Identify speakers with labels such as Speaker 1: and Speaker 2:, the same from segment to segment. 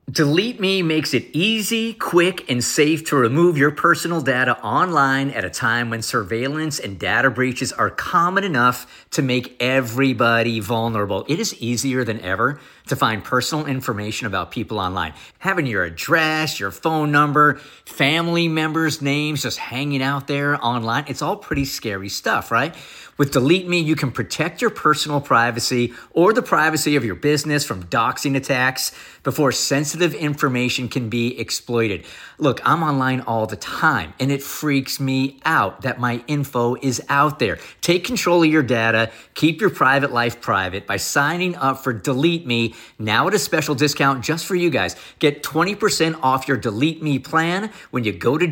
Speaker 1: Delete Me makes it easy, quick, and safe to remove your personal data online at a time when surveillance and data breaches are common enough to make everybody vulnerable. It is easier than ever to find personal information about people online. Having your address, your phone number, family members' names just hanging out there online, it's all pretty scary stuff, right? With Delete Me, you can protect your personal privacy or the privacy of your business from doxing attacks before sensitive information can be exploited. Look, I'm online all the time, and it freaks me out that my info is out there. Take control of your data. Keep your private life private by signing up for Delete Me now at a special discount just for you guys. Get 20% off your Delete Me plan when you go to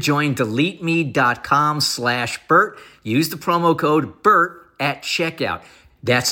Speaker 1: joindeleteme.com/Bert. Use the promo code BERT at checkout. That's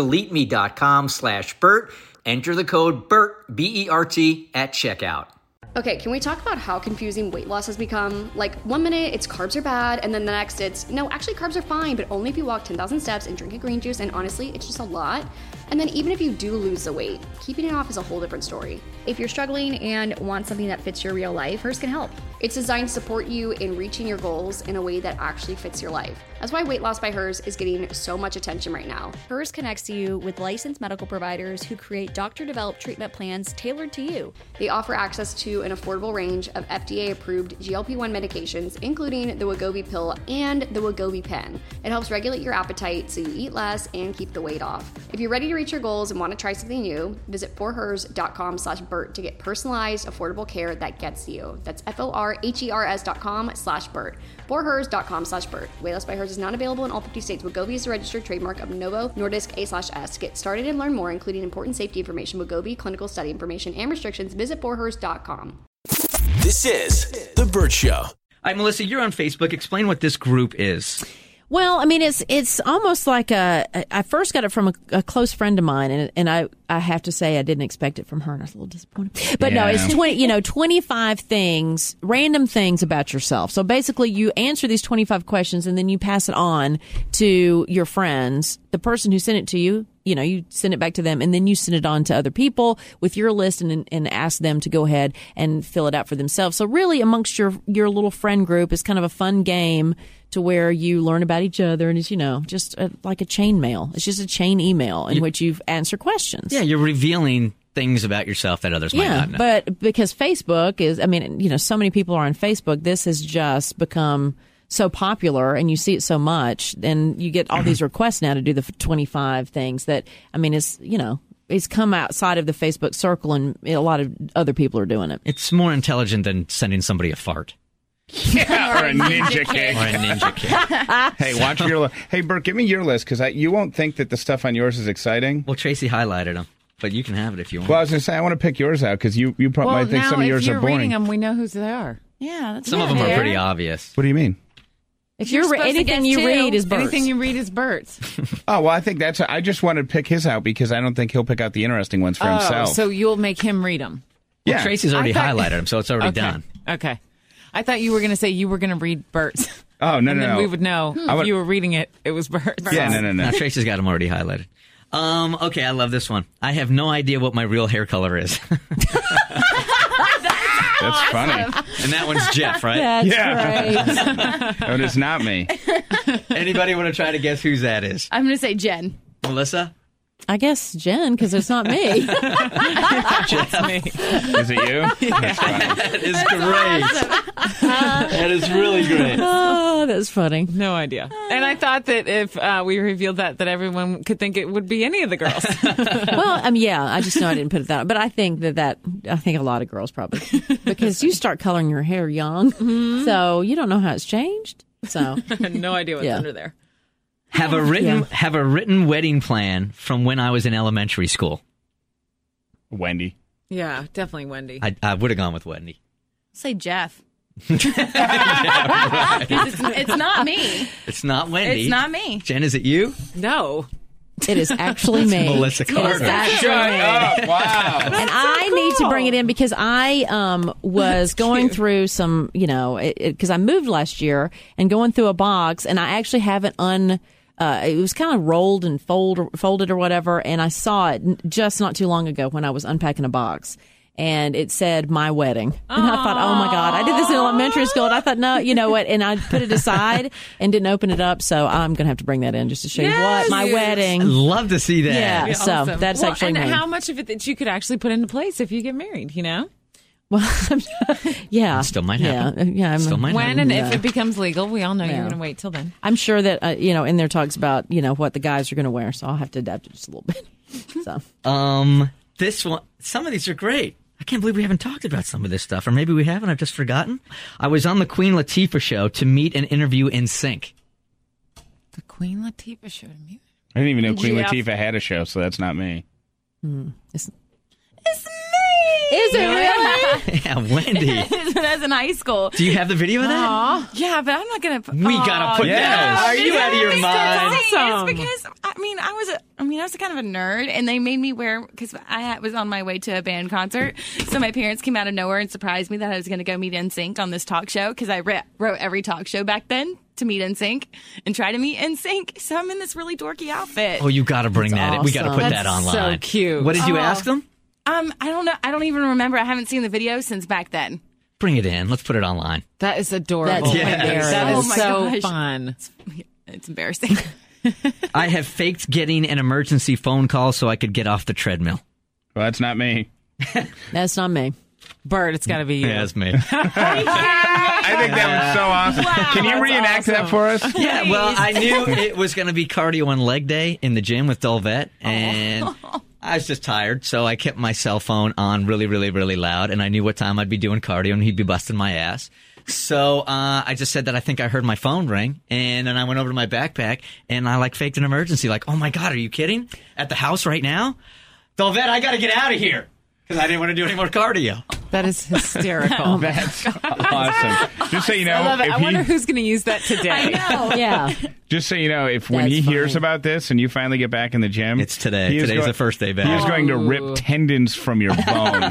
Speaker 1: joindeleteme.com/Bert. Enter the code BERT, B-E-R-T, at checkout.
Speaker 2: Okay, can we talk about how confusing weight loss has become? Like, 1 minute it's carbs are bad, and then the next it's, no, actually carbs are fine, but only if you walk 10,000 steps and drink a green juice, and honestly, it's just a lot. And then even if you do lose the weight, keeping it off is a whole different story.
Speaker 3: If you're struggling and want something that fits your real life, Hers can help.
Speaker 2: It's designed to support you in reaching your goals in a way that actually fits your life. That's why Weight Loss by Hers is getting so much attention right now.
Speaker 3: Hers connects you with licensed medical providers who create doctor-developed treatment plans tailored to you.
Speaker 2: They offer access to an affordable range of FDA-approved GLP-1 medications, including the Wegovy pill and the Wegovy pen. It helps regulate your appetite so you eat less and keep the weight off. If you're ready to reach your goals and want to try something new, visit forhers.com/Bert to get personalized, affordable care that gets you. That's forhers.com/Bert. forhers.com/Bert. Weight Loss by Hers is not available in all 50 states. Wegovy is a registered trademark of Novo Nordisk A/S. Get started and learn more, including important safety information, Wegovy clinical study information, and restrictions. Visit forhers.com.
Speaker 4: This is The Bert Show.
Speaker 1: All right, Melissa, you're on Facebook. Explain what this group is.
Speaker 5: Well, I mean, it's almost like I first got it from a close friend of mine, and I have to say I didn't expect it from her, and I was a little disappointed. But no, it's 25 things, random things about yourself. So basically, you answer these 25 questions, and then you pass it on to your friends. The person who sent it to you, you send it back to them, and then you send it on to other people with your list and ask them to go ahead and fill it out for themselves. So really, amongst your little friend group, is kind of a fun game to where you learn about each other, and it's, just like a chain mail. It's just a chain email in which you've answered questions.
Speaker 1: Yeah, you're revealing things about yourself that others might not know.
Speaker 5: But because Facebook is, so many people are on Facebook, this has just become so popular, and you see it so much, and you get all these requests now to do the 25 things that, it's come outside of the Facebook circle, and a lot of other people are doing it.
Speaker 1: It's more intelligent than sending somebody a fart.
Speaker 6: Yeah, or a ninja kick.
Speaker 1: Or a ninja kick.
Speaker 6: Hey, watch your Hey, Bert, give me your list, because you won't think that the stuff on yours is exciting.
Speaker 1: Well, Tracy highlighted them, but you can have it if you want.
Speaker 6: Well, I was going to say, I want to pick yours out, because you probably might think some of yours are boring.
Speaker 7: If you're reading them, we know who they are.
Speaker 5: Yeah, that's
Speaker 1: some of them are pretty obvious.
Speaker 6: What do you mean?
Speaker 5: If anything you read is Bert's.
Speaker 7: Anything you read is Bert's.
Speaker 6: Oh, well, I think I just want to pick his out, because I don't think he'll pick out the interesting ones for himself.
Speaker 7: So you'll make him read them.
Speaker 1: Well, Tracy's already highlighted them, so it's already done.
Speaker 7: Okay. I thought you were going to say you were going to read Bert's.
Speaker 6: Oh, no,
Speaker 7: and then we would know if you were reading it was Bert's.
Speaker 6: Yeah, no.
Speaker 1: Now, Tracy's got them already highlighted. Okay, I love this one. I have no idea what my real hair color is.
Speaker 6: That's funny.
Speaker 1: And that one's Jeff, right?
Speaker 5: That's great.
Speaker 6: No, it's not me.
Speaker 1: Anybody want to try to guess whose that is?
Speaker 3: I'm going to say Jen.
Speaker 1: Melissa?
Speaker 5: I guess Jen, because it's not me.
Speaker 1: Jeff.
Speaker 7: Me.
Speaker 6: Is it you? That's funny.
Speaker 1: That is great. That is really great.
Speaker 5: Oh, that's funny.
Speaker 7: No idea. And I thought that if we revealed that everyone could think it would be any of the girls.
Speaker 5: Well, I just know I didn't put it that. But I think I think a lot of girls probably, because you start coloring your hair young, so you don't know how it's changed. So
Speaker 7: no idea what's under there.
Speaker 1: Have a written wedding plan from when I was in elementary school.
Speaker 6: Wendy.
Speaker 7: Yeah, definitely Wendy.
Speaker 1: I would have gone with Wendy.
Speaker 3: Say Jeff.
Speaker 1: Right.
Speaker 3: It's not me.
Speaker 1: It's not Wendy.
Speaker 3: It's not me.
Speaker 1: Jen, is it you?
Speaker 7: No.
Speaker 5: It is actually me.
Speaker 1: Melissa Carter.
Speaker 6: Shut up. Wow.
Speaker 5: And I need to bring it in because I was going through some, because I moved last year and going through a box, and I actually haven't it was kind of rolled and folded or whatever, and I saw it just not too long ago when I was unpacking a box. and it said my wedding. And I thought, oh my God, I did this in elementary school. And I thought, no, you know what? And I put it aside and didn't open it up. So I'm going to have to bring that in just to show you what my wedding.
Speaker 1: I'd love to see that.
Speaker 5: Yeah. So
Speaker 7: Awesome.
Speaker 5: that's
Speaker 7: Well,
Speaker 5: actually
Speaker 7: and
Speaker 5: me.
Speaker 7: how much of it that you could actually put into place if you get married, you know?
Speaker 5: Well, yeah.
Speaker 1: Still might happen.
Speaker 5: Yeah.
Speaker 1: Still might
Speaker 7: When
Speaker 1: happen.
Speaker 7: and if it becomes legal, we all know you're going to wait till then.
Speaker 5: I'm sure that, in there talks about, what the guys are going to wear. So I'll have to adapt it just a little bit. So.
Speaker 1: This one, some of these are great. I can't believe we haven't talked about some of this stuff, or maybe we haven't. I've just forgotten. I was on the Queen Latifah show to meet and interview NSYNC.
Speaker 7: The Queen Latifah show to me.
Speaker 6: I didn't even know Queen
Speaker 7: Jeff.
Speaker 6: Latifah had a show, so that's not me.
Speaker 5: It's
Speaker 7: me!
Speaker 5: Is it really?
Speaker 1: Yeah, Wendy.
Speaker 8: When I was in high school.
Speaker 1: Do you have the video of that?
Speaker 8: Yeah, but I'm not going to.
Speaker 1: We gotta put that. Are you out of your mind?
Speaker 7: Awesome.
Speaker 8: It's because I was kind of a nerd, and they made me wear because was on my way to a band concert. So my parents came out of nowhere and surprised me that I was going to go meet NSYNC on this talk show because I wrote every talk show back then to meet NSYNC and try to meet NSYNC. So I'm in this really dorky outfit.
Speaker 1: Oh, you gotta bring that in. We gotta put that
Speaker 7: That's
Speaker 1: online.
Speaker 7: so cute.
Speaker 1: What did you ask them?
Speaker 8: I don't know. I don't even remember. I haven't seen the video since back then.
Speaker 1: Bring it in. Let's put it online.
Speaker 7: That is adorable.
Speaker 5: That's
Speaker 1: hilarious.
Speaker 7: That
Speaker 8: Oh
Speaker 7: is
Speaker 8: my
Speaker 7: so
Speaker 8: gosh.
Speaker 7: fun.
Speaker 8: It's embarrassing.
Speaker 1: I have faked getting an emergency phone call so I could get off the treadmill.
Speaker 6: Well, that's not me.
Speaker 5: That's not me.
Speaker 7: Bird, it's got to be you.
Speaker 1: Yeah, that's me.
Speaker 6: I think that was so awesome. Can you
Speaker 7: that's
Speaker 6: reenact that
Speaker 7: awesome.
Speaker 6: for us?
Speaker 1: Yeah, well, I knew it was going to be cardio and leg day in the gym with Dolvette, and I was just tired, so I kept my cell phone on really, really, really loud, and I knew what time I'd be doing cardio, and he'd be busting my ass. So I just said that I think I heard my phone ring, and then I went over to my backpack, and I faked an emergency, oh my God, are you kidding? At the house right now? Dolvette, I got to get out of here, because I didn't want to do any more cardio.
Speaker 7: That is hysterical.
Speaker 6: That's awesome. Just so you know,
Speaker 7: I love it.
Speaker 6: if
Speaker 7: I wonder who's going to use that today.
Speaker 5: Yeah.
Speaker 6: just so you know, if when
Speaker 5: That's
Speaker 6: he hears
Speaker 5: funny.
Speaker 6: about this and you finally get back in the gym,
Speaker 1: It's today.
Speaker 6: he is
Speaker 1: Today's the first day back.
Speaker 6: He is going to rip tendons from your bones.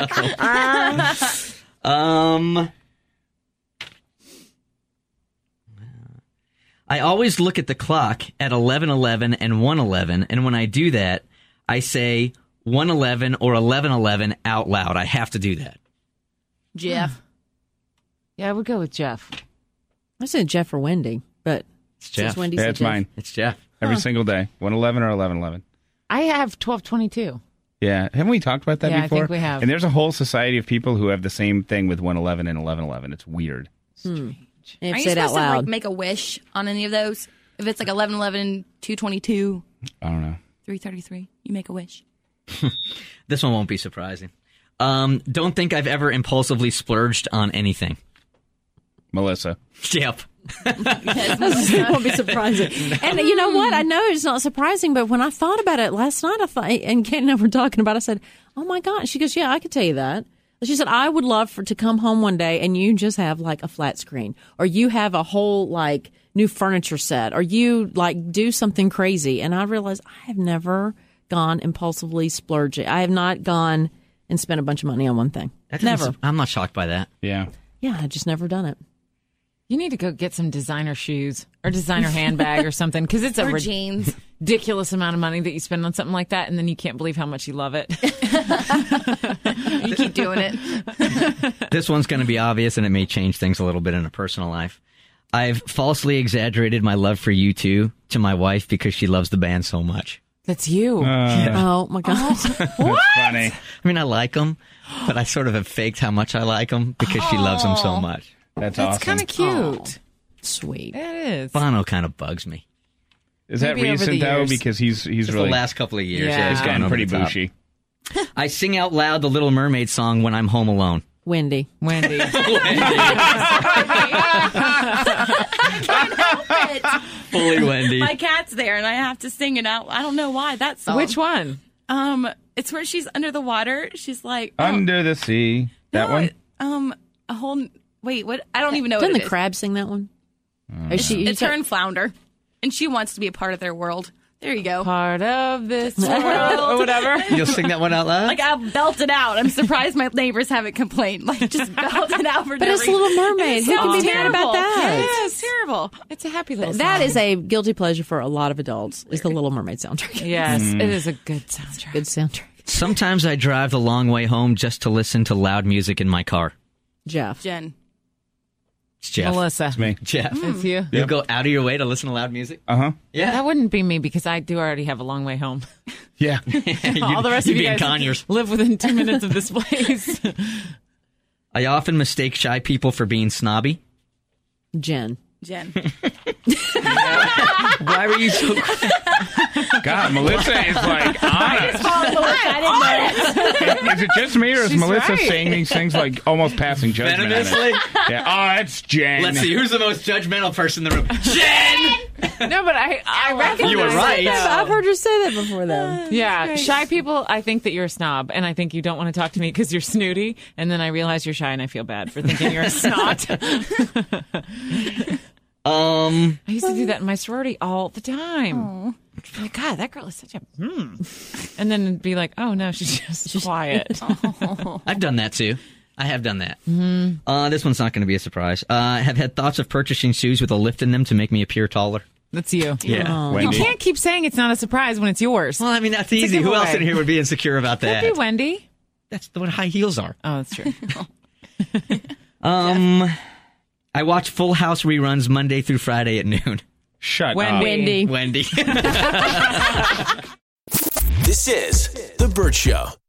Speaker 1: I always look at the clock at 11:11 and 1:11, and when I do that, I say 1:11 or 11:11 out loud. I have to do that.
Speaker 8: Jeff.
Speaker 7: Yeah, I would go with Jeff.
Speaker 5: I said Jeff or Wendy, but
Speaker 1: It's Jeff.
Speaker 5: since Wendy
Speaker 6: Yeah,
Speaker 5: said
Speaker 6: it's
Speaker 5: Jeff.
Speaker 6: mine.
Speaker 1: It's Jeff.
Speaker 6: Every single day. 1:11 or 11:11.
Speaker 7: I have 12:22.
Speaker 6: Yeah. Haven't we talked about that
Speaker 7: Yeah, I
Speaker 6: before?
Speaker 7: think we have.
Speaker 6: And there's a whole society of people who have the same thing with 1:11 and 11:11. It's weird.
Speaker 5: And
Speaker 8: Are
Speaker 5: say
Speaker 8: you
Speaker 5: it out
Speaker 8: supposed to
Speaker 5: loud.
Speaker 8: make a wish on any of those? If it's 11:11, 2:22,
Speaker 6: I don't know.
Speaker 8: 3:33, you make a wish.
Speaker 1: This one won't be surprising. Don't think I've ever impulsively splurged on anything.
Speaker 6: Melissa.
Speaker 1: Yep.
Speaker 5: It won't be surprising. And you know what? I know it's not surprising, but when I thought about it last night, I thought, and Kate and I were talking about it, I said, oh my God. She goes, yeah, I could tell you that. She said, I would love to come home one day and you just have a flat screen, or you have a whole new furniture set, or you do something crazy. And I realized I have never gone impulsively splurging. I have not gone and spent a bunch of money on one thing. Never.
Speaker 1: I'm not shocked by that.
Speaker 6: Yeah.
Speaker 5: Yeah, I've just never done it.
Speaker 7: You need to go get some designer shoes or designer handbag or something, because it's a
Speaker 8: Or jeans.
Speaker 7: ridiculous amount of money that you spend on something like that, and then you can't believe how much you love it.
Speaker 8: You keep doing it.
Speaker 1: This one's going to be obvious, and it may change things a little bit in a personal life. I've falsely exaggerated my love for U2 to my wife because she loves the band so much.
Speaker 7: That's you.
Speaker 5: Oh my God.
Speaker 6: That's funny.
Speaker 1: I mean, I like them, but I sort of have faked how much I like them because she loves them so much.
Speaker 6: That's
Speaker 7: That's
Speaker 6: awesome.
Speaker 7: kind of cute.
Speaker 5: Sweet.
Speaker 7: It is.
Speaker 1: Bono kind of bugs me.
Speaker 6: Is that
Speaker 7: Maybe over
Speaker 6: recent,
Speaker 7: the
Speaker 6: though?
Speaker 7: years.
Speaker 6: Because he's
Speaker 1: Just
Speaker 6: really...
Speaker 1: the last couple of years.
Speaker 7: Yeah.
Speaker 1: He's
Speaker 6: He's
Speaker 1: gone
Speaker 6: gotten
Speaker 1: over
Speaker 6: pretty
Speaker 1: the top.
Speaker 6: bushy.
Speaker 1: I sing out loud the Little Mermaid song when I'm home alone.
Speaker 5: Wendy.
Speaker 7: Wendy.
Speaker 1: Fully Wendy.
Speaker 8: My cat's there, and I have to sing it out. I don't know why. That song.
Speaker 7: Which one?
Speaker 8: It's where she's under the water. She's like
Speaker 6: Under the Sea. That
Speaker 8: no,
Speaker 6: one?
Speaker 8: A whole. Wait, what? I don't even know
Speaker 5: Doesn't
Speaker 8: what
Speaker 5: the
Speaker 8: it is.
Speaker 5: crab sing that one? Or she,
Speaker 8: It's her and Flounder, and she wants to be a part of their world. There you go.
Speaker 7: Part of this world or whatever.
Speaker 1: You'll sing that one out loud?
Speaker 8: Like I'll belt it out. I'm surprised my neighbors haven't complained. Like just belt it out for
Speaker 5: But it's the Little Mermaid. Who can be mad about that?
Speaker 8: Yeah, it's terrible.
Speaker 7: It's a happy little
Speaker 5: That
Speaker 7: song.
Speaker 5: is a guilty pleasure for a lot of adults, is the Little Mermaid soundtrack.
Speaker 7: Yes, it is a good soundtrack.
Speaker 5: Good soundtrack.
Speaker 1: Sometimes I drive the long way home just to listen to loud music in my car.
Speaker 5: Jeff.
Speaker 8: Jen.
Speaker 1: It's Jeff.
Speaker 7: Melissa.
Speaker 6: It's me.
Speaker 1: Jeff.
Speaker 7: It's you.
Speaker 1: You go out of your way to listen to loud music?
Speaker 6: Uh-huh.
Speaker 1: Yeah.
Speaker 7: That wouldn't be me because I do already have a long way home.
Speaker 6: Yeah.
Speaker 7: All the rest of you
Speaker 1: being
Speaker 7: guys
Speaker 1: Conyers.
Speaker 7: live within 2 minutes of this place.
Speaker 1: I often mistake shy people for being snobby.
Speaker 5: Jen.
Speaker 1: Why were you so...
Speaker 6: God, Melissa is like on us. Is it just me, or is
Speaker 7: She's
Speaker 6: Melissa
Speaker 7: right.
Speaker 6: saying these things like almost passing judgment? on it?
Speaker 1: Venomously?
Speaker 6: Yeah. Oh, it's Jen.
Speaker 1: Let's see, who's the most judgmental person in the room? Jen!
Speaker 7: No, but I recognize
Speaker 1: You were right.
Speaker 5: I've heard her say that before, though.
Speaker 7: Yeah, shy people, I think that you're a snob, and I think you don't want to talk to me because you're snooty, and then I realize you're shy, and I feel bad for thinking you're a snot. I used to do that in my sorority all the time. Like, God, that girl is such a and then it'd be like, oh no, she's just quiet.
Speaker 1: I've done that too. I have done that. This one's not going to be a surprise. I have had thoughts of purchasing shoes with a lift in them to make me appear taller.
Speaker 7: That's you.
Speaker 1: Yeah.
Speaker 7: You
Speaker 6: Wendy.
Speaker 7: can't keep saying it's not a surprise when it's yours.
Speaker 1: Well, I mean, that's easy. Who else in here would be insecure about
Speaker 7: Could
Speaker 1: that?
Speaker 7: be Wendy.
Speaker 1: That's what high heels are.
Speaker 7: Oh, that's true.
Speaker 1: I watch Full House reruns Monday through Friday at noon.
Speaker 6: Shut
Speaker 7: Wendy.
Speaker 6: up.
Speaker 5: Wendy.
Speaker 1: Wendy.
Speaker 4: This is The Burt Show.